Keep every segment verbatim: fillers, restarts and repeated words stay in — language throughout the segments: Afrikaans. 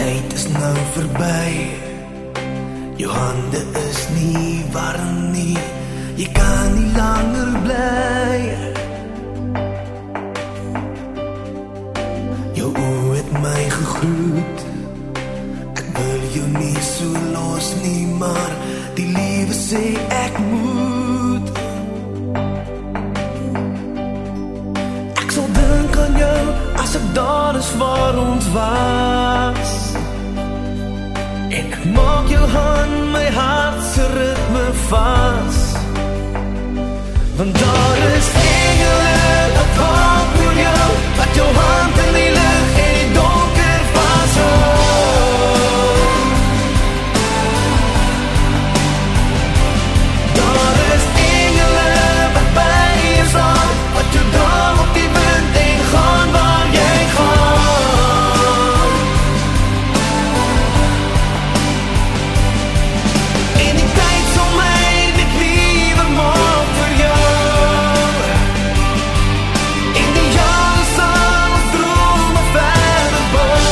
tyd is nou verby. Jou hande is nie warm nie, jy kan nie langer bly. Jou oë het my gegroet, ek wil jou nie so los nie, maar die liefde sê ek moet. Ek sal dink aan jou as ek daar is waar ons was, en ek maak jou hand my hart se ritme vas, want daar is engele wat waak oor jou, wat jou hand in die lig en die donker vashou. Daar is engele wat by jou staan, wat jou dra op die wind en gaan waar jy gaan. En die tyd sal my net liewer maak vir jou, en die jare sal ons drome verder bou.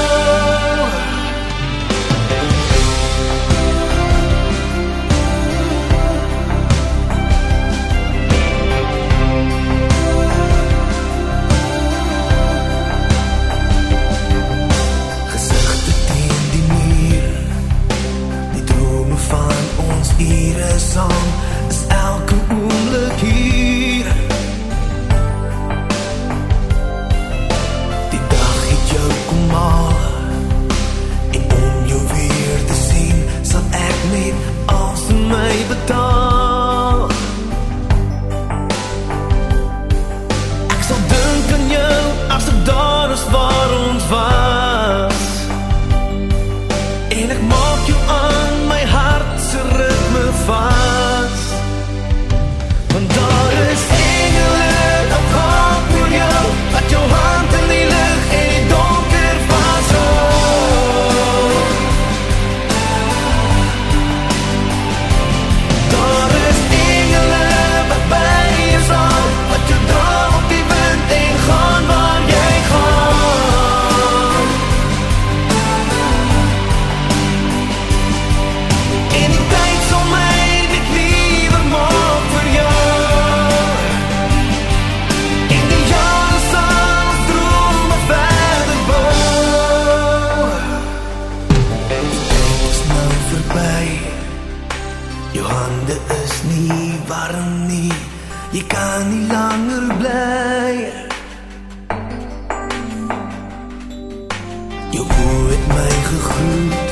Gesigte teen die muur, die drome van ons ure saam, is elke oomblik hier. Die dag het jou kom haal, en om jou weer te sien, sal ek net alles in my betaal. Ek sal dink aan jou as ek daar is waar ons was, en ek maak jou aan my hart se ritme vas, want daar is engele wat waak oor jou, wat jou hand in die lig en die donker vashou. Daar is engele wat by jou staan, wat jou dra op die wind en gaan waar jy gaan. En die tyd sal my net liewer maak vir jou, en die jare sal ons drome verder bou. Die tyd is nou verby, jou hande is nie warm nie, jy kan nie langer bly. Jou oë het my gegroet,